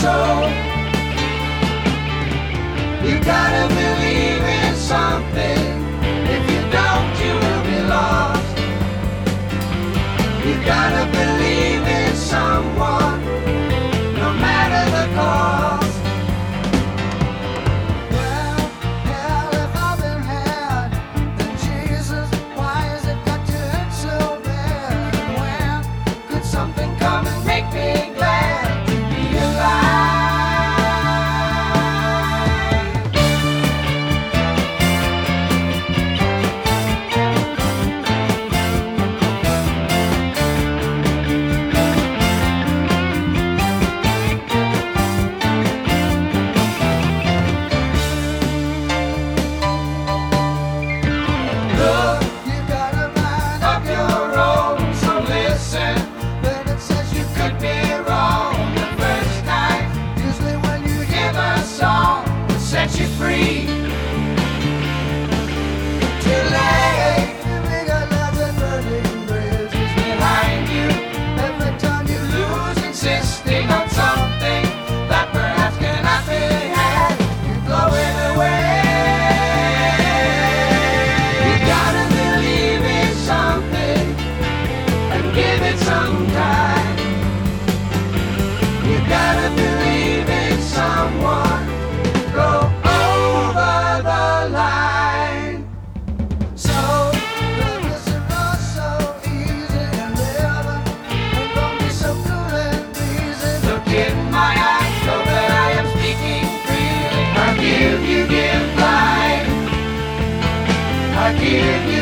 soul. You gotta believe in something. If you don't, you will be lost. You gotta believe in someone, no matter the cost. Well, hell, if I've been had, then Jesus, why has it got to hurt so bad? And when could something come and make me glad to be alive? Look, you got a mind of your own, so listen. When it says you could be wrong the first time, usually when you hear the song that sets you free. Too late, we got lots of burning bridges behind you. Every time you lose, insisting on something that perhaps cannot be had, you're blowing away. You gotta believe in something and give it some time. You gotta believe in someone, go over the line. So, love isn't all so easy, and living ain't gonna be so cool and easy. Look in my eyes, know that I am speaking freely. I give you life. I give